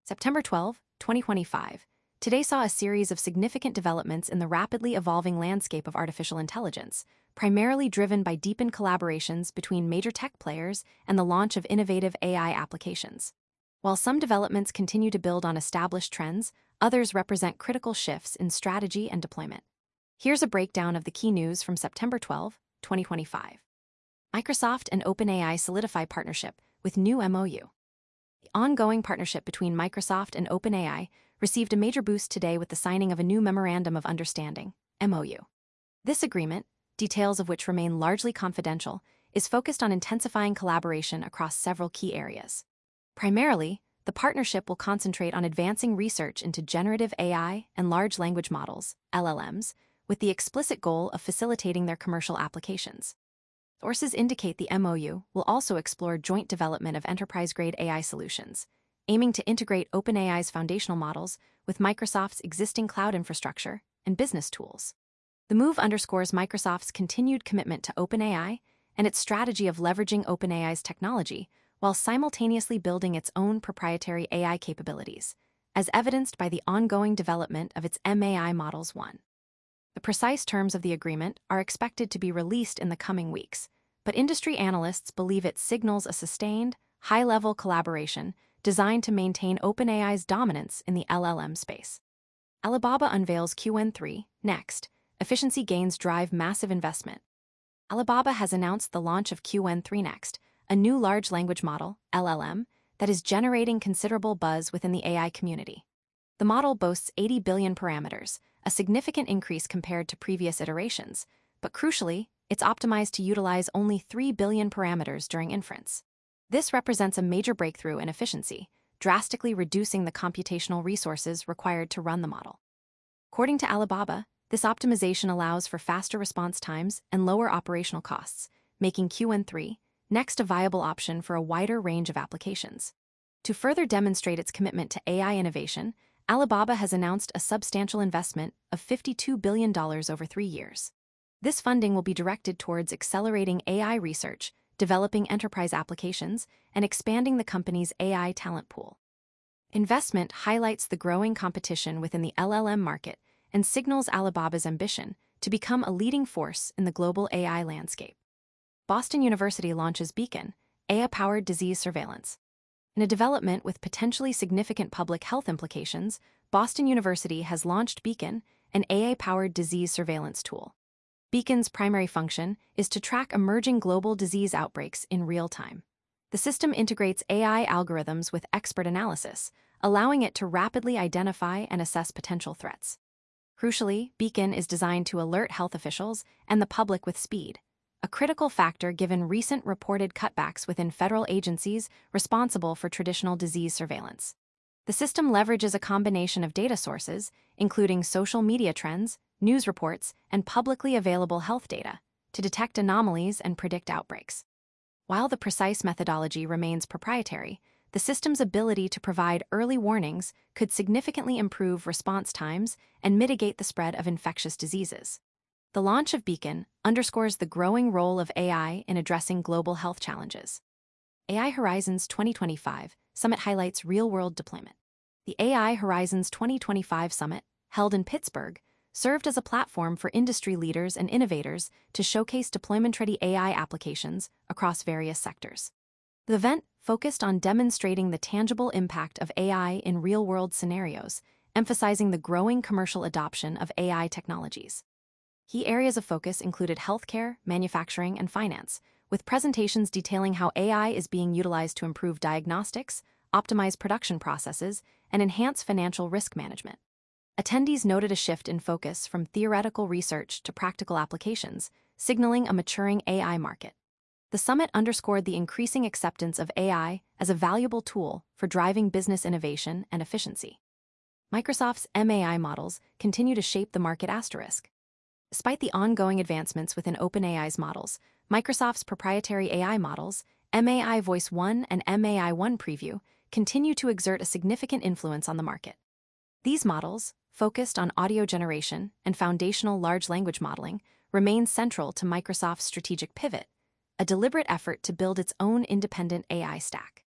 September 12, 2025. Today saw a series of significant developments in the rapidly evolving landscape of artificial intelligence, primarily driven by deepened collaborations between major tech players and the launch of innovative AI applications. While some developments continue to build on established trends, others represent critical shifts in strategy and deployment. Here's a breakdown of the key news from September 12, 2025. Microsoft and OpenAI solidify partnership with new MOU. The ongoing partnership between Microsoft and OpenAI received a major boost today with the signing of a new Memorandum of Understanding, MOU. This agreement, details of which remain largely confidential, is focused on intensifying collaboration across several key areas. Primarily, the partnership will concentrate on advancing research into generative AI and large language models, LLMs, with the explicit goal of facilitating their commercial applications. Sources indicate the MOU will also explore joint development of enterprise-grade AI solutions, aiming to integrate OpenAI's foundational models with Microsoft's existing cloud infrastructure and business tools. The move underscores Microsoft's continued commitment to OpenAI and its strategy of leveraging OpenAI's technology while simultaneously building its own proprietary AI capabilities, as evidenced by the ongoing development of its MAI Models 1. The precise terms of the agreement are expected to be released in the coming weeks, but industry analysts believe it signals a sustained, high-level collaboration designed to maintain OpenAI's dominance in the LLM space. Alibaba unveils QN3, Next. Efficiency gains drive massive investment. Alibaba has announced the launch of QN3 Next, a new large language model, LLM, that is generating considerable buzz within the AI community. The model boasts 80 billion parameters, a significant increase compared to previous iterations, but crucially, it's optimized to utilize only 3 billion parameters during inference. This represents a major breakthrough in efficiency, drastically reducing the computational resources required to run the model. According to Alibaba, this optimization allows for faster response times and lower operational costs, making QN3 Next a viable option for a wider range of applications. To further demonstrate its commitment to AI innovation, Alibaba has announced a substantial investment of $52 billion over 3 years. This funding will be directed towards accelerating AI research, developing enterprise applications, and expanding the company's AI talent pool. Investment highlights the growing competition within the LLM market and signals Alibaba's ambition to become a leading force in the global AI landscape. Boston University launches Beacon, AI-powered disease surveillance. In a development with potentially significant public health implications, Boston University has launched Beacon, an AI-powered disease surveillance tool. Beacon's primary function is to track emerging global disease outbreaks in real time. The system integrates AI algorithms with expert analysis, allowing it to rapidly identify and assess potential threats. Crucially, Beacon is designed to alert health officials and the public with speed, a critical factor given recent reported cutbacks within federal agencies responsible for traditional disease surveillance. The system leverages a combination of data sources, including social media trends, news reports, and publicly available health data, to detect anomalies and predict outbreaks. While the precise methodology remains proprietary, the system's ability to provide early warnings could significantly improve response times and mitigate the spread of infectious diseases. The launch of Beacon underscores the growing role of AI in addressing global health challenges. AI Horizons 2025 Summit highlights real-world deployment. The AI Horizons 2025 Summit, held in Pittsburgh, served as a platform for industry leaders and innovators to showcase deployment-ready AI applications across various sectors. The event focused on demonstrating the tangible impact of AI in real-world scenarios, emphasizing the growing commercial adoption of AI technologies. Key areas of focus included healthcare, manufacturing, and finance, with presentations detailing how AI is being utilized to improve diagnostics, optimize production processes, and enhance financial risk management. Attendees noted a shift in focus from theoretical research to practical applications, signaling a maturing AI market. The summit underscored the increasing acceptance of AI as a valuable tool for driving business innovation and efficiency. Microsoft's MAI models continue to shape the market asterisk. Despite the ongoing advancements within OpenAI's models, Microsoft's proprietary AI models, MAI Voice 1 and MAI 1 Preview, continue to exert a significant influence on the market. These models, focused on audio generation and foundational large language modeling, remain central to Microsoft's strategic pivot, a deliberate effort to build its own independent AI stack.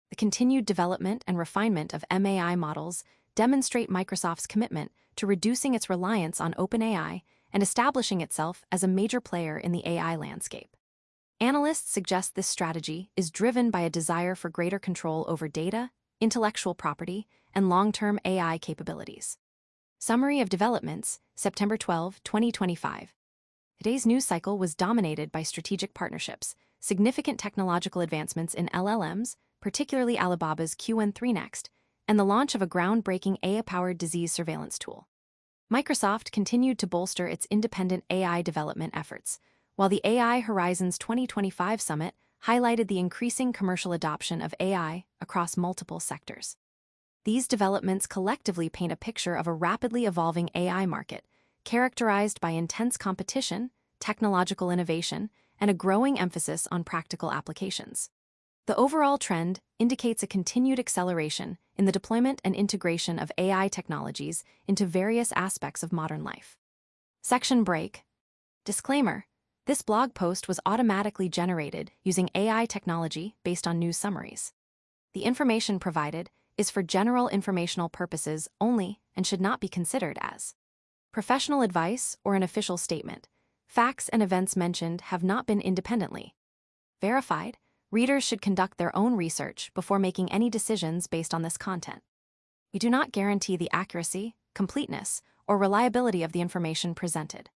The continued development and refinement of MAI models demonstrate Microsoft's commitment to reducing its reliance on OpenAI and establishing itself as a major player in the AI landscape. Analysts suggest this strategy is driven by a desire for greater control over data, intellectual property, and long-term AI capabilities. Summary of developments, September 12, 2025. Today's news cycle was dominated by strategic partnerships, significant technological advancements in LLMs, particularly Alibaba's Qwen3 Next, and the launch of a groundbreaking AI-powered disease surveillance tool. Microsoft continued to bolster its independent AI development efforts, while the AI Horizons 2025 Summit highlighted the increasing commercial adoption of AI across multiple sectors. These developments collectively paint a picture of a rapidly evolving AI market, characterized by intense competition, technological innovation, and a growing emphasis on practical applications. The overall trend indicates a continued acceleration in the deployment and integration of AI technologies into various aspects of modern life. Section break. Disclaimer: this blog post was automatically generated using AI technology based on news summaries. The information provided is for general informational purposes only and should not be considered as professional advice or an official statement. Facts and events mentioned have not been independently verified. Readers should conduct their own research before making any decisions based on this content. We do not guarantee the accuracy, completeness, or reliability of the information presented.